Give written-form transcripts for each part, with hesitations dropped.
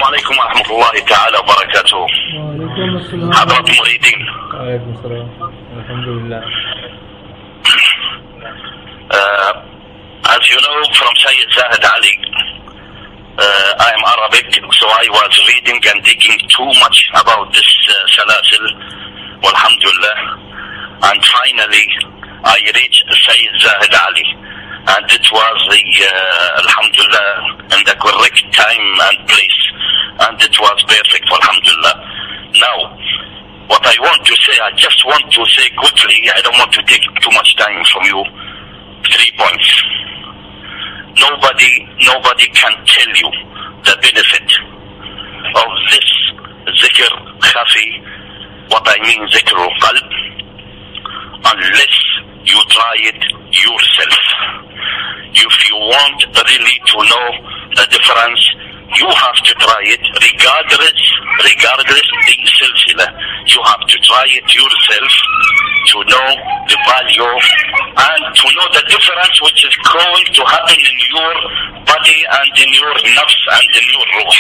عليكم ورحمة الله تعالى وبركاته. وعليكم السلام. حضرة مريدين. وعليكم السلام. الحمد لله. As you know from Sayyid Zahid Ali, I am Arabic, so I was reading and digging too much about this Salasil, walhamdulillah, and finally I reached Sayyid Zahid Ali, and it was the alhamdulillah in the correct time and place, and it was perfect, alhamdulillah. Now, what I want to say, I just want to say quickly, I don't want to take too much time from you, 3 points. Nobody can tell you the benefit of this zikr khafi, what I mean zikr qalb, unless you try it yourself. If you want really to know the difference, you have to try it regardless the silsila. You have to try it yourself to know the value and to know the difference which is going to happen in your body and in your nafs and in your ruh.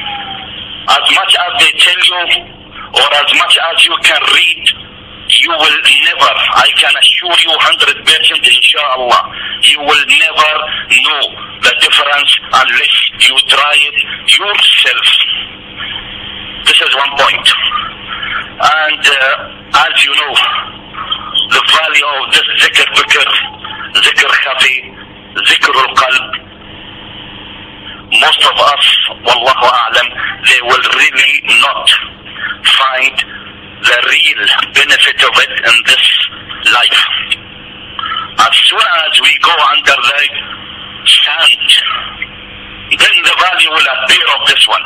As much as they tell you or as much as you can read, you will never, I can assure you 100% inshallah, you will never know the difference unless you try it yourself. This is one point. And as you know, the value of this zikr fikr, zikr khafi, zikr al-qalb, most of us, wallahu a'lam, they will really not find the real benefit of it in this life. As soon as we go under the sand, then the value will appear of this one.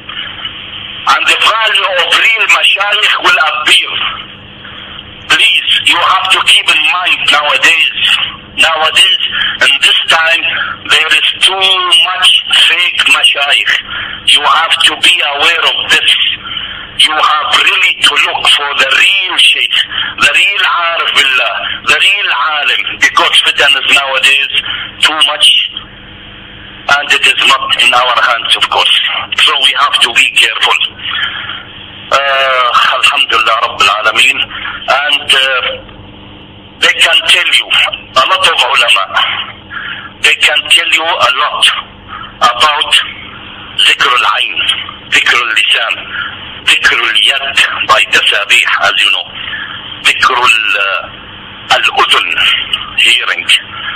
And the value of real mashayikh will appear. Please, you have to keep in mind nowadays, in this time, there is too much fake mashayikh. You have to be aware of this. You have really to look for the real sheikh, the real arif billah, the real alim, because fitan is nowadays too much, and it is not in our hands, of course. So we have to be careful. Alhamdulillah Rabbil Alameen. And they can tell you, a lot of ulama, they can tell you a lot about zikr al-ayn, zikr al-lisan, zikr al-yad by tasabih, as you know, zikr al-udun, hearing.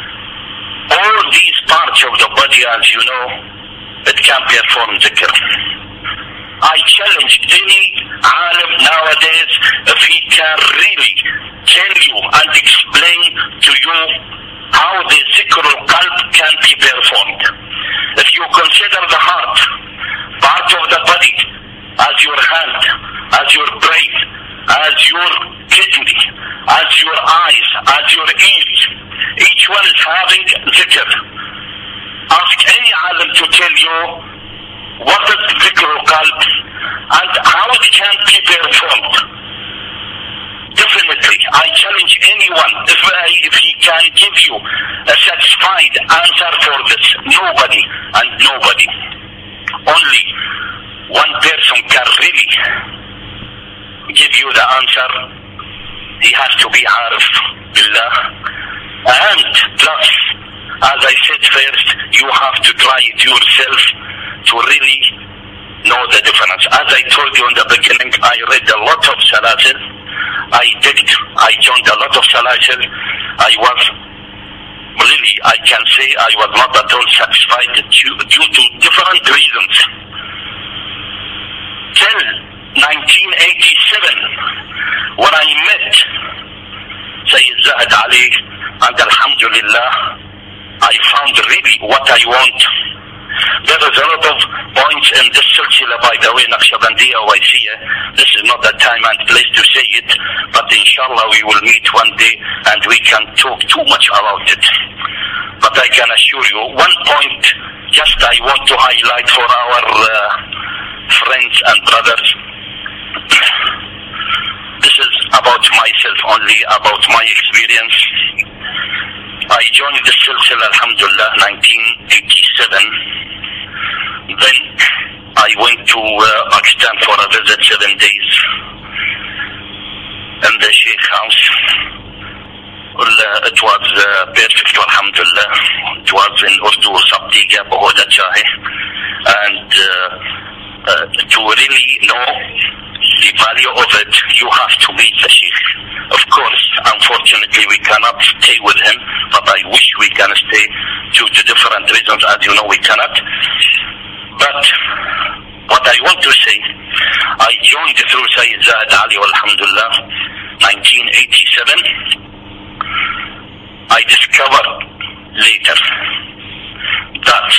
All these parts of the body, as you know, it can perform zikr. I challenge any alim nowadays if he can really tell you and explain to you how the zikr al-qalb can be performed. If you consider the heart, part of the body, as your hand, as your brain, as your kidney, as your eyes, as your ears, each one is having zikr. Ask any alim to tell you what is zikr al-qalb and how it can be performed. Definitely, I challenge anyone if he can give you a satisfied answer for this. Nobody. Only one person can really give you the answer. He has to be arif billah. And plus, as I said first, you have to try it yourself to really know the difference. As I told you in the beginning, I read a lot of salasil. I joined a lot of salasil. I can say I was not at all satisfied due to different reasons. Till 1987, when I met Sayyid Zahid Ali, and alhamdulillah, I found really what I want. There is a lot of points in this silsila, by the way, Naqshbandiya or Waisiyya. This is not the time and place to say it, but inshallah we will meet one day and we can talk too much about it. But I can assure you, one point just I want to highlight for our friends and brothers. This is about myself only, about my experience. I joined the silsila, alhamdulillah, 1987. Then I I went to Pakistan for a visit 7 days in the Sheikh house. It was perfect, alhamdulillah. It was in Urdu, Sabtiga, Bahoda Chahe. And to really know the value of it, you have to meet the Sheikh. Of course, unfortunately, we cannot stay with him, but I wish we can stay due to different reasons. As you know, we cannot. But what I want to say, I joined through Sayyid Zahid Ali, alhamdulillah, 1987. I discovered later that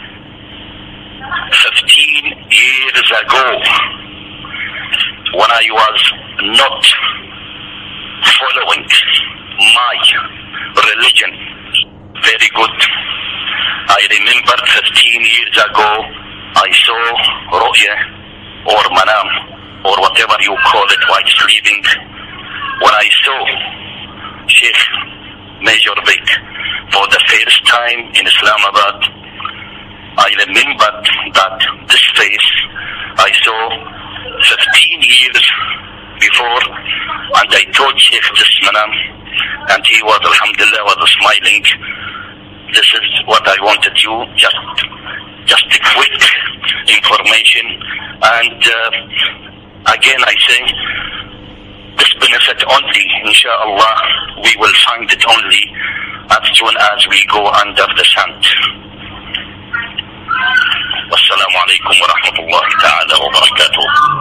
15 years ago, when I was not following my religion very good, I remember 15 years ago, I saw ru'ya or manam or whatever you call it while sleeping. When I saw Sheikh Major Bek for the first time in Islamabad, I remembered that this face I saw 15 years before, and I told Sheikh this manam, and he was, alhamdulillah, was smiling. This is what I wanted you, just a quick information. And again I say, this benefit only, inshallah, we will find it only as soon as we go under the sand. Wassalamu alaikum wa rahmatullahi ta'ala wa barakatuh.